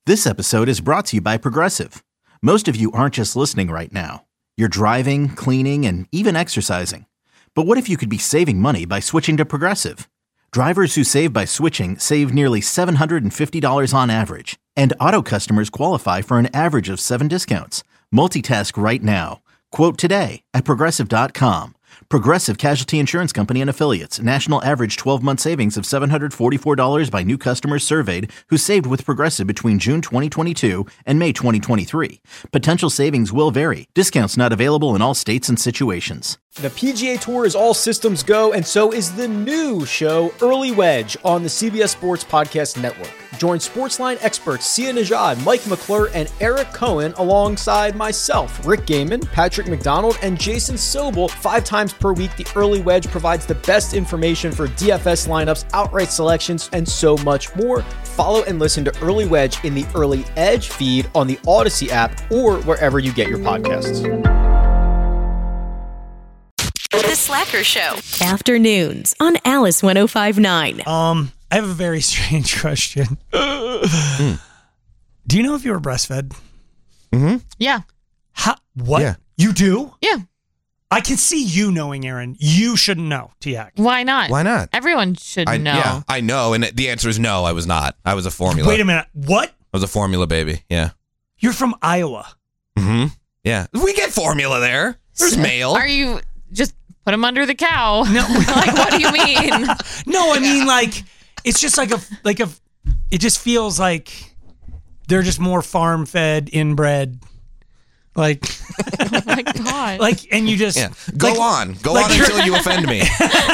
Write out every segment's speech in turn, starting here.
This episode is brought to you by Progressive. Most of you aren't just listening right now. You're driving, cleaning, and even exercising. But what if you could be saving money by switching to Progressive? Drivers who save by switching save nearly $750 on average. And auto customers qualify for an average of 7 discounts. Multitask right now. Quote today at Progressive.com. Progressive Casualty Insurance Company and Affiliates. National average 12-month savings of $744 by new customers surveyed who saved with Progressive between June 2022 and May 2023. Potential savings will vary. Discounts not available in all states and situations. The PGA Tour is all systems go, and so is the new show, Early Wedge, on the CBS Sports Podcast Network. Join Sportsline experts Sia Nejad, Mike McClure, and Eric Cohen alongside myself, Rick Gaiman, Patrick McDonald, and Jason Sobel 5 times per week. The Early Wedge provides the best information for DFS lineups, outright selections, and so much more. Follow and listen to Early Wedge in the Early Edge feed on the Odyssey app or wherever you get your podcasts. The Slacker Show. Afternoons on Alice 105.9. I have a very strange question. Do you know if you were breastfed? Mm-hmm. Yeah. What? Yeah. You do? Yeah. I can see you knowing, Aaron. You shouldn't know, T-Hack. Why not? Why not? Everyone should know. Yeah, I know, and the answer is no, I was not. I was a formula. Wait a minute. What? I was a formula baby, yeah. You're from Iowa. Mm-hmm. Yeah. We get formula there. There's mail. Are you just put them under the cow? No. Like, what do you mean? No, I mean, like, it's just like it just feels like they're just more farm-fed, inbred. Like, oh my God. Like, and you just Go on until you offend me.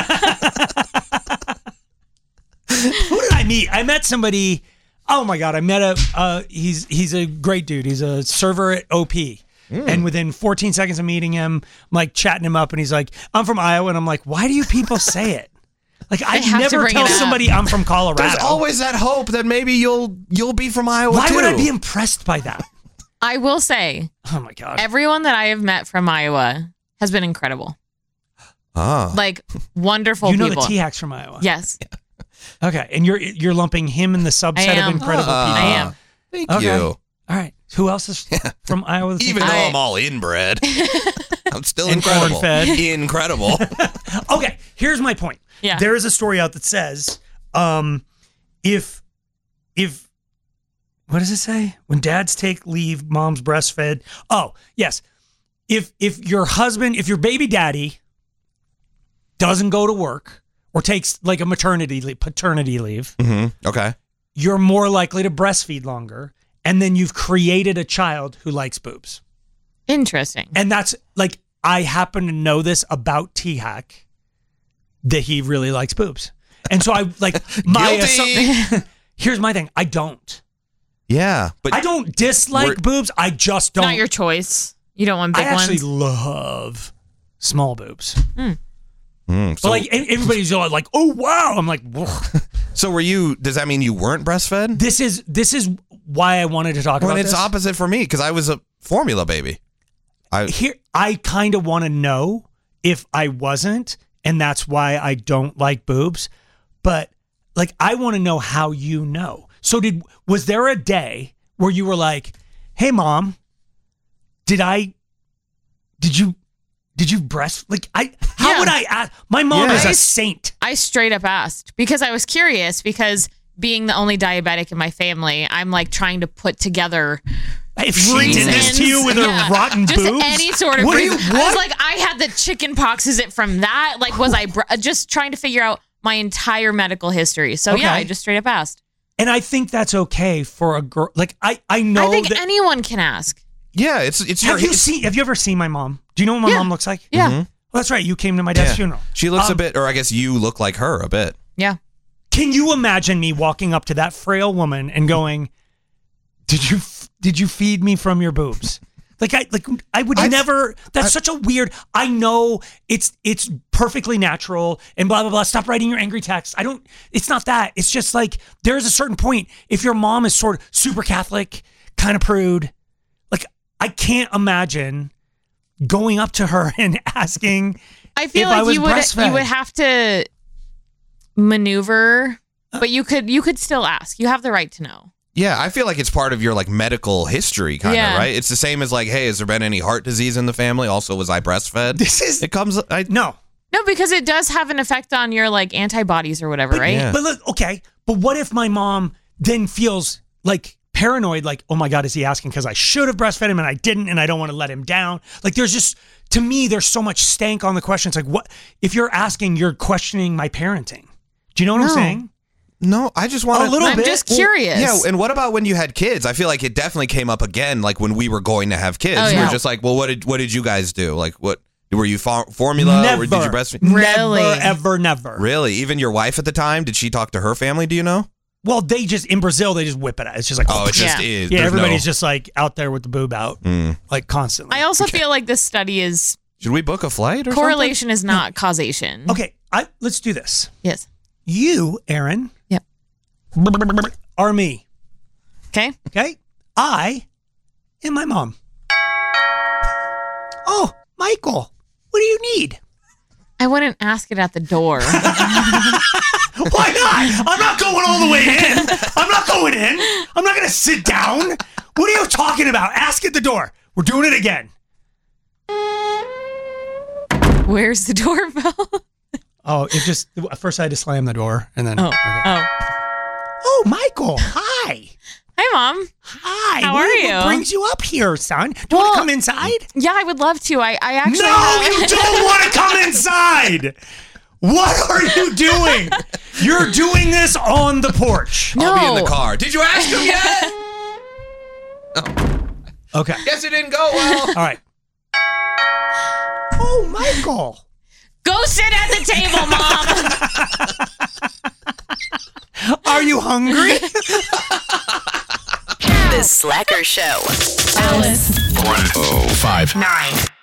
Who did I meet? I met somebody. Oh my God! I met he's a great dude. He's a server at OP. And within 14 seconds of meeting him, I'm like chatting him up, and he's like, "I'm from Iowa," and I'm like, "Why do you people say it?" Like, I never tell somebody I'm from Colorado. There's always that hope that maybe you'll be from Iowa. Why too. would I be impressed by that? I will say, oh my God, everyone that I have met from Iowa has been incredible. Like, wonderful people. You know the T-Hacks from Iowa? Yes. Yeah. Okay, and you're lumping him in the subset of incredible people. I am. Thank you. All right. Who else is from Iowa? Even though I'm all inbred, I'm still incredible. Corn-fed. Incredible. Okay, here's my point. Yeah. There is a story out that says, if what does it say? When dads take leave, mom's breastfed. Oh, yes. If your baby daddy doesn't go to work or takes like a paternity leave, Mm-hmm. Okay. you're more likely to breastfeed longer, and then you've created a child who likes boobs. Interesting. And that's like, I happen to know this about T-Hack, that he really likes boobs. And so I like here's my thing. I don't. Yeah, but I don't dislike boobs. I just don't. Not your choice. You don't want big ones? I actually love small boobs. So, But like everybody's all like, "Oh wow!" I'm like, whoa. So were you? Does that mean you weren't breastfed? This is why I wanted to talk about it's this. opposite for me because I was a formula baby. I kind of want to know if I wasn't, and that's why I don't like boobs. But like, I want to know how you know. So was there a day where you were like, "Hey, Mom, did you breast?" Like, how would I ask? My mom is a saint. I straight up asked because I was curious, because being the only diabetic in my family, I'm like trying to put together if she did this to you with her rotten just boobs, any sort of reason. I was like, I had the chicken pox. Is it from that? Like, was I just trying to figure out my entire medical history? So yeah, I just straight up asked. And I think that's okay for a girl. Like, I know. I think anyone can ask. Yeah, it's Have you ever seen my mom? Do you know what my mom looks like? Yeah. Mm-hmm. Well, that's right. You came to my dad's funeral. She looks a bit, or I guess you look like her a bit. Yeah. Can you imagine me walking up to that frail woman and going, "Did you feed me from your boobs?" I would never. That's such a weird. I know it's perfectly natural and blah blah blah. Stop writing your angry text. It's not that. It's just like there's a certain point. If your mom is sort of super Catholic, kind of prude, like I can't imagine going up to her and asking. I feel if like I was you would have to maneuver, but you could still ask. You have the right to know. Yeah, I feel like it's part of your like medical history, kind of, right? It's the same as like, hey, has there been any heart disease in the family? Also, was I breastfed? It comes. No, because it does have an effect on your like antibodies or whatever, right? Yeah. But look, okay. But what if my mom then feels like paranoid, like, oh my God, is he asking because I should have breastfed him and I didn't, and I don't want to let him down? Like, there's just, to me, there's so much stank on the question. It's like, what if you're asking, you're questioning my parenting? Do you know what I'm saying? No, I just want a little bit. I'm just curious. Yeah, and what about when you had kids? I feel like it definitely came up again, like when we were going to have kids. Oh, We yeah. were just like, well, what did you guys do? Like, what were you formula? Never. Or did you breastfeed? Really? Never. Really? Even your wife at the time? Did she talk to her family? Do you know? Well, they just, in Brazil, they just whip it out. It's just like, Oh, it just is. yeah, There's everybody's no- just like out there with the boob out, like constantly. I also feel like this study is Should we book a flight or correlation is not causation. Okay, let's do this. Yes. You, Aaron, Yep. are me. Okay. Okay? I am my mom. Oh, Michael, what do you need? I wouldn't ask it at the door. Why not? I'm not going all the way in. I'm not going in. I'm not going to sit down. What are you talking about? Ask at the door. We're doing it again. Where's the doorbell? Oh, it just, at first I had to slam the door and then. Oh. okay. Oh. Oh, Michael, hi. Hey, Mom. Hi. How What are you? What brings you up here, son? Do you want to come inside? Yeah, I would love to. I actually No, you don't want to come inside. What are you doing? You're doing this on the porch. No. I'll be in the car. Did you ask him yet? Okay. Guess it didn't go well. All right. Oh, Michael. Go sit at the table, Mom. Are you hungry? The Slacker Show. Alice 1059.